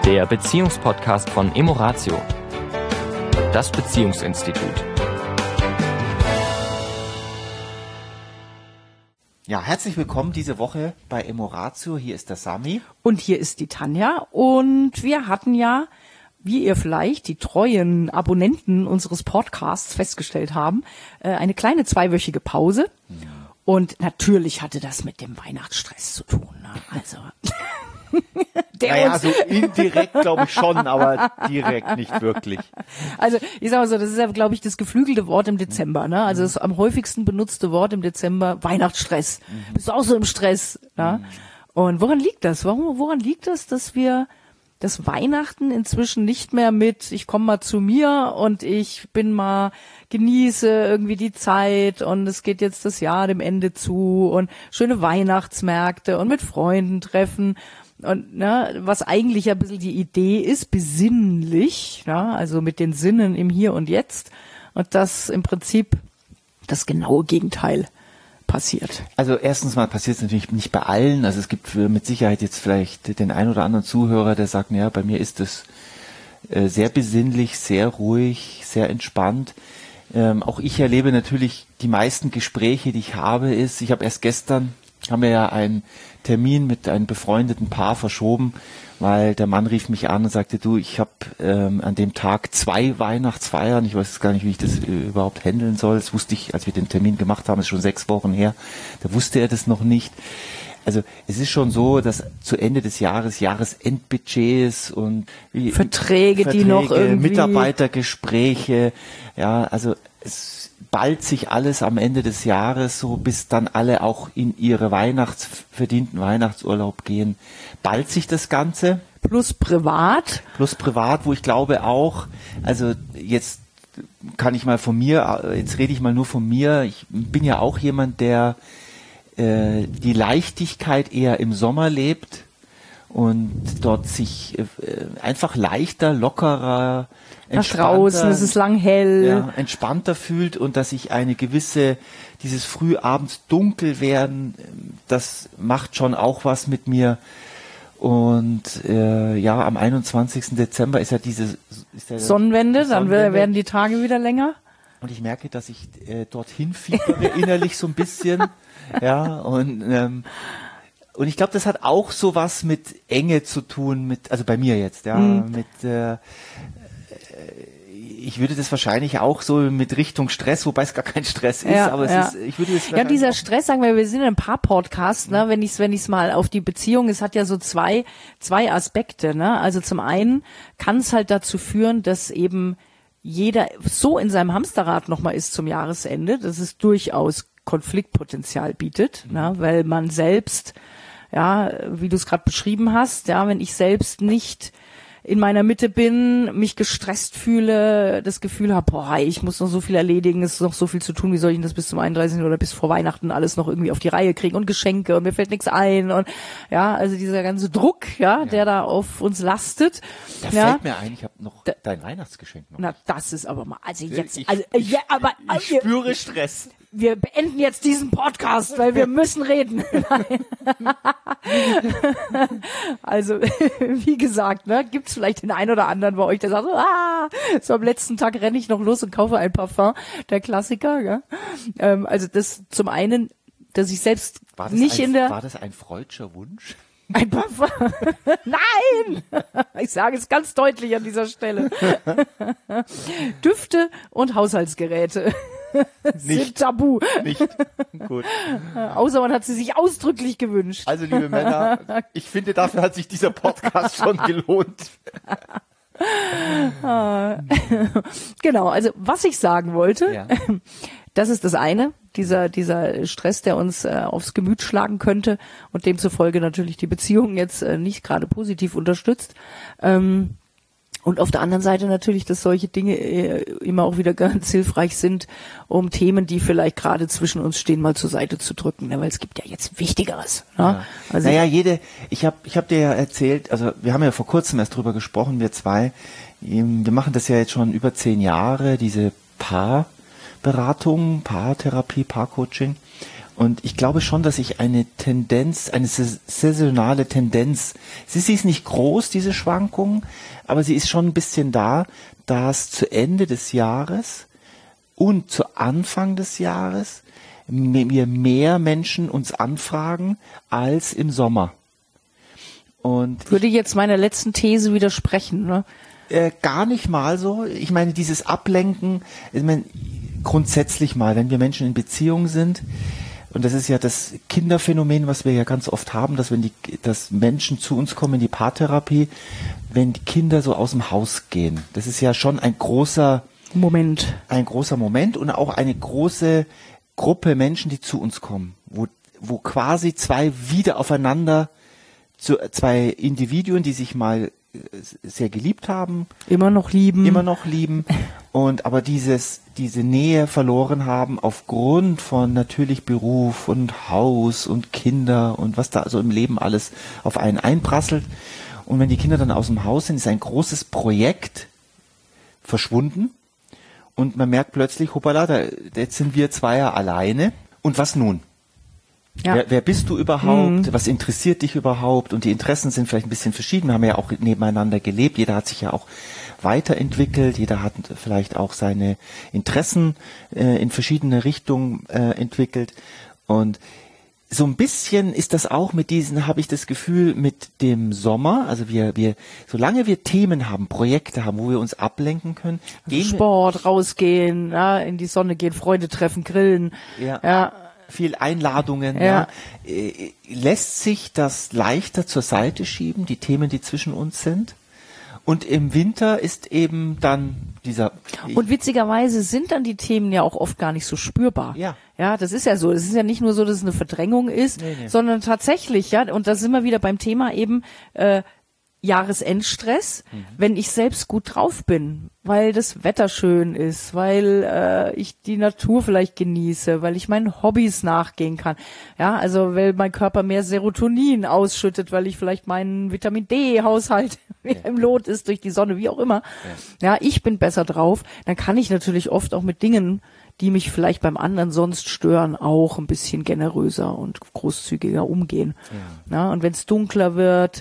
der Beziehungspodcast von Emoratio, das Beziehungsinstitut. Ja, herzlich willkommen diese Woche bei Emoratio. Hier ist der Sami. Und hier ist die Tanja. Und wir hatten ja, wie ihr vielleicht, die treuen Abonnenten unseres Podcasts festgestellt haben, eine kleine 2-wöchige Pause. Und natürlich hatte das mit dem Weihnachtsstress zu tun. Ne? Also naja, so indirekt glaube ich schon, aber direkt nicht wirklich. Also ich sag mal so, das ist ja, glaube ich, das geflügelte Wort im Dezember. Ne? Also das am häufigsten benutzte Wort im Dezember, Weihnachtsstress. Bist du auch so im Stress? Ne? Und woran liegt das? Woran liegt das, dass wir das Weihnachten inzwischen nicht mehr mit ich komme mal zu mir und ich bin mal, genieße irgendwie die Zeit und es geht jetzt das Jahr dem Ende zu und schöne Weihnachtsmärkte und mit Freunden treffen und ne, was eigentlich ein bisschen die Idee ist, besinnlich, ja, also mit den Sinnen im Hier und Jetzt und das im Prinzip das genaue Gegenteil passiert. Also erstens mal passiert es natürlich nicht bei allen. Also es gibt mit Sicherheit jetzt vielleicht den einen oder anderen Zuhörer, der sagt, naja, bei mir ist es sehr besinnlich, sehr ruhig, sehr entspannt. Auch ich erlebe natürlich die meisten Gespräche, die ich habe, ich habe erst gestern, haben wir ja einen Termin mit einem befreundeten Paar verschoben, weil der Mann rief mich an und sagte, du, ich habe an dem Tag 2 Weihnachtsfeiern, ich weiß gar nicht, wie ich das überhaupt handeln soll, das wusste ich, als wir den Termin gemacht haben, ist schon 6 Wochen her, da wusste er das noch nicht. Also es ist schon so, dass zu Ende des Jahres Jahresendbudgets und Verträge, die noch irgendwie Mitarbeitergespräche, ja, also es ballt sich alles am Ende des Jahres so, bis dann alle auch in ihre verdienten Weihnachtsurlaub gehen, ballt sich das Ganze. Plus privat, wo ich glaube auch, also jetzt kann ich mal von mir, jetzt rede ich mal nur von mir, ich bin ja auch jemand, der die Leichtigkeit eher im Sommer lebt und dort sich einfach leichter, lockerer, nach draußen, es ist lang hell. Ja, entspannter fühlt und dass ich dieses frühabends dunkel werden, das macht schon auch was mit mir. Und ja, am 21. Dezember ist ja Sonnenwende, dann werden die Tage wieder länger. Und ich merke, dass ich dorthin fiebere innerlich so ein bisschen. Ja, und ich glaube, das hat auch so was mit Enge zu tun, also bei mir jetzt, ja, ich würde das wahrscheinlich auch so mit Richtung Stress, wobei es gar kein Stress ist, aber ich würde das ja, dieser Stress, sagen wir sind in ein paar Podcasts, ne, wenn ich's mal auf die Beziehung, es hat ja so zwei Aspekte, ne, also zum einen kann es halt dazu führen, dass eben jeder so in seinem Hamsterrad nochmal ist zum Jahresende, dass es durchaus Konfliktpotenzial bietet, ne, weil man selbst, ja, wie du es gerade beschrieben hast, ja, wenn ich selbst nicht in meiner Mitte bin, mich gestresst fühle, das Gefühl habe, boah, ich muss noch so viel erledigen, es ist noch so viel zu tun, wie soll ich denn das bis zum 31. oder bis vor Weihnachten alles noch irgendwie auf die Reihe kriegen und Geschenke und mir fällt nichts ein und ja, also dieser ganze Druck, ja, der da auf uns lastet. Da fällt mir ein, ich habe noch dein Weihnachtsgeschenk noch. Na, das ist aber mal, also jetzt, ich spüre Stress. Wir beenden jetzt diesen Podcast, weil wir müssen reden. Also, wie gesagt, ne, gibt's vielleicht den einen oder anderen bei euch, der sagt, so am letzten Tag renne ich noch los und kaufe ein Parfum, der Klassiker, ja. Also das zum einen, dass ich selbst war das ein freudscher Wunsch? Ein Parfum? Nein! Ich sage es ganz deutlich an dieser Stelle. Düfte und Haushaltsgeräte sind tabu. Nicht. Gut. Außer man hat sie sich ausdrücklich gewünscht. Also, liebe Männer, ich finde, dafür hat sich dieser Podcast schon gelohnt. Genau, also was ich sagen wollte, das ist das eine, dieser Stress, der uns aufs Gemüt schlagen könnte und demzufolge natürlich die Beziehung jetzt nicht gerade positiv unterstützt. Und auf der anderen Seite natürlich, dass solche Dinge immer auch wieder ganz hilfreich sind, um Themen, die vielleicht gerade zwischen uns stehen, mal zur Seite zu drücken, ne? Weil es gibt ja jetzt Wichtigeres. Ne? Ja. Also ich hab dir ja erzählt, also wir haben ja vor kurzem erst drüber gesprochen, wir zwei, wir machen das ja jetzt schon über 10 Jahre, diese Paarberatung, Paartherapie, Paarcoaching. Und ich glaube schon, dass ich eine Tendenz, eine saisonale Tendenz, sie ist nicht groß, diese Schwankung, aber sie ist schon ein bisschen da, dass zu Ende des Jahres und zu Anfang des Jahres wir mehr Menschen uns anfragen als im Sommer. Und würde jetzt meiner letzten These widersprechen, ne? Gar nicht mal so. Ich meine, dieses Ablenken, ich meine, grundsätzlich mal, wenn wir Menschen in Beziehung sind, und das ist ja das Kinderphänomen, was wir ja ganz oft haben, dass Menschen zu uns kommen in die Paartherapie, wenn die Kinder so aus dem Haus gehen. Das ist ja schon ein großer Moment und auch eine große Gruppe Menschen, die zu uns kommen, wo quasi zwei Individuen, die sich mal sehr geliebt haben, immer noch lieben und aber diese Nähe verloren haben aufgrund von natürlich Beruf und Haus und Kinder und was da also im Leben alles auf einen einprasselt. Und wenn die Kinder dann aus dem Haus sind, ist ein großes Projekt verschwunden und man merkt plötzlich, hoppala, jetzt sind wir Zweier alleine. Und was nun? Ja. Wer bist du überhaupt? Was interessiert dich überhaupt? Und die Interessen sind vielleicht ein bisschen verschieden. Wir haben ja auch nebeneinander gelebt. Jeder hat sich ja auch weiterentwickelt. Jeder hat vielleicht auch seine Interessen in verschiedene Richtungen entwickelt. Und so ein bisschen ist das auch habe ich das Gefühl, mit dem Sommer. Also solange wir Themen haben, Projekte haben, wo wir uns ablenken können. Sport, rausgehen, ja, in die Sonne gehen, Freunde treffen, grillen. Ja. Viel Einladungen, lässt sich das leichter zur Seite schieben, die Themen, die zwischen uns sind. Und im Winter ist eben dann und witzigerweise sind dann die Themen ja auch oft gar nicht so spürbar. Ja. Ja, das ist ja so. Es ist ja nicht nur so, dass es eine Verdrängung ist, sondern tatsächlich, ja, und da sind wir wieder beim Thema eben, Jahresendstress, wenn ich selbst gut drauf bin, weil das Wetter schön ist, weil ich die Natur vielleicht genieße, weil ich meinen Hobbys nachgehen kann. Ja, also weil mein Körper mehr Serotonin ausschüttet, weil ich vielleicht meinen Vitamin-D-Haushalt im Lot ist durch die Sonne, wie auch immer. Ja, ich bin besser drauf. Dann kann ich natürlich oft auch mit Dingen, die mich vielleicht beim anderen sonst stören, auch ein bisschen generöser und großzügiger umgehen. Ja, und wenn es dunkler wird,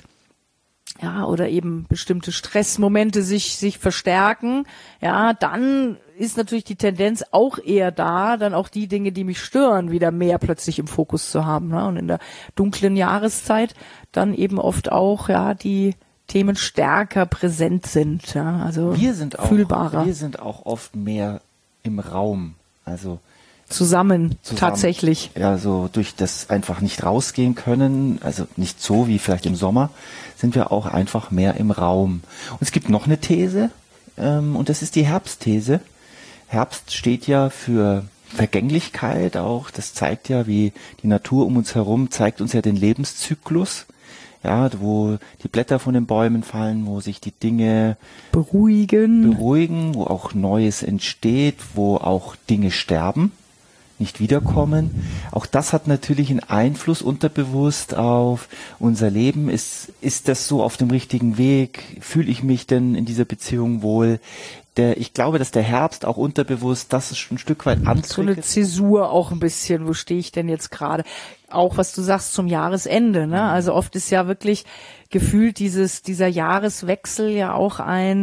ja, oder eben bestimmte Stressmomente sich verstärken, ja, dann ist natürlich die Tendenz auch eher da, dann auch die Dinge, die mich stören, wieder mehr plötzlich im Fokus zu haben, ne? Und in der dunklen Jahreszeit dann eben oft auch, ja, die Themen stärker präsent sind, ja, also fühlbarer. Wir sind auch oft mehr im Raum, also Zusammen, tatsächlich. Ja, so durch das einfach nicht rausgehen können, also nicht so wie vielleicht im Sommer, sind wir auch einfach mehr im Raum. Und es gibt noch eine These, und das ist die Herbstthese. Herbst steht ja für Vergänglichkeit auch. Das zeigt ja, wie die Natur um uns herum zeigt uns ja den Lebenszyklus. Ja, wo die Blätter von den Bäumen fallen, wo sich die Dinge beruhigen, wo auch Neues entsteht, wo auch Dinge sterben, nicht wiederkommen. Auch das hat natürlich einen Einfluss unterbewusst auf unser Leben. Ist das so auf dem richtigen Weg? Fühle ich mich denn in dieser Beziehung wohl? Ich glaube, dass der Herbst auch unterbewusst das ist ein Stück weit antriggert. So eine Zäsur auch ein bisschen. Wo stehe ich denn jetzt gerade? Auch was du sagst zum Jahresende, ne? Also oft ist ja wirklich gefühlt dieser Jahreswechsel ja auch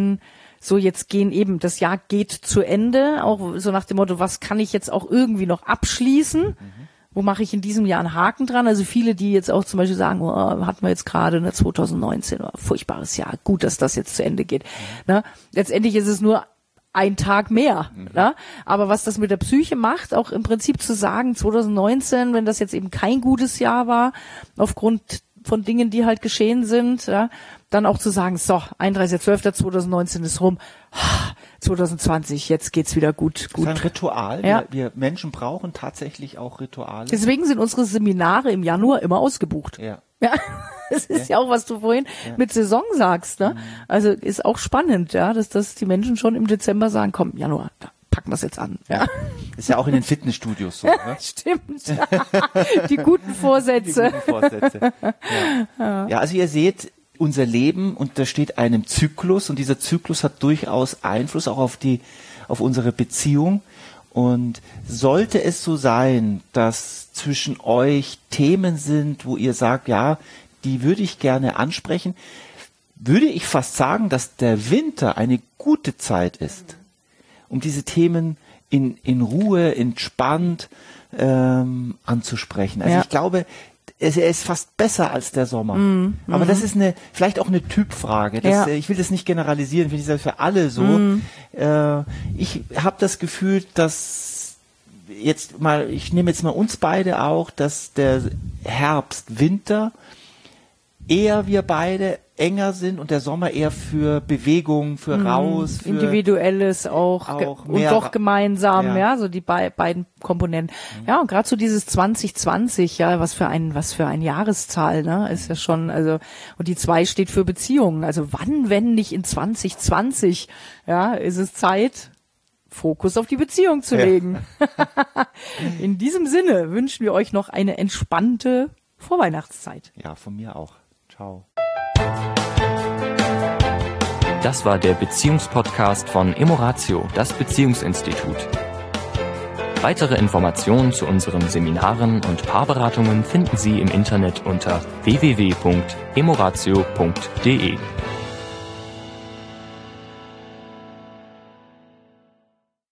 so jetzt das Jahr geht zu Ende, auch so nach dem Motto, was kann ich jetzt auch irgendwie noch abschließen? Wo mache ich in diesem Jahr einen Haken dran? Also viele, die jetzt auch zum Beispiel sagen, hatten wir jetzt gerade 2019, furchtbares Jahr, gut, dass das jetzt zu Ende geht. Ne? Letztendlich ist es nur ein Tag mehr. Ne? Aber was das mit der Psyche macht, auch im Prinzip zu sagen, 2019, wenn das jetzt eben kein gutes Jahr war, aufgrund von Dingen, die halt geschehen sind, ja, dann auch zu sagen, so, 31.12.2019 ist rum, 2020, jetzt geht's wieder gut. Das ist ein Ritual. Ja. Wir Menschen brauchen tatsächlich auch Rituale. Deswegen sind unsere Seminare im Januar immer ausgebucht. Ja. Das ist ja auch, was du vorhin mit Saison sagst, ne? Also ist auch spannend, ja, dass die Menschen schon im Dezember sagen, komm, Januar, da packen wir es jetzt an. Ja. Ist ja auch in den Fitnessstudios so. Ne? Stimmt. Die guten Vorsätze. Ja, also ihr seht, unser Leben untersteht einem Zyklus und dieser Zyklus hat durchaus Einfluss auch auf unsere Beziehung. Und sollte es so sein, dass zwischen euch Themen sind, wo ihr sagt, ja, die würde ich gerne ansprechen, würde ich fast sagen, dass der Winter eine gute Zeit ist, um diese Themen in Ruhe, entspannt anzusprechen. Also ich glaube, er ist fast besser als der Sommer. Aber das ist vielleicht auch eine Typfrage. Ich will das nicht generalisieren, ich will nicht sagen, für alle so. Ich habe das Gefühl, dass ich nehme jetzt mal uns beide auch, dass der Herbst, Winter eher wir beide enger sind und der Sommer eher für Bewegung, für raus, für Individuelles auch und doch gemeinsam, so die beiden Komponenten. Ja, und gerade so dieses 2020, was für ein Jahreszahl, ne, ist ja schon, also, und die 2 steht für Beziehungen. Also wann, wenn nicht in 2020, ist es Zeit, Fokus auf die Beziehung zu legen. In diesem Sinne wünschen wir euch noch eine entspannte Vorweihnachtszeit. Ja, von mir auch. Ciao. Das war der Beziehungspodcast von Emoratio, das Beziehungsinstitut. Weitere Informationen zu unseren Seminaren und Paarberatungen finden Sie im Internet unter www.emoratio.de.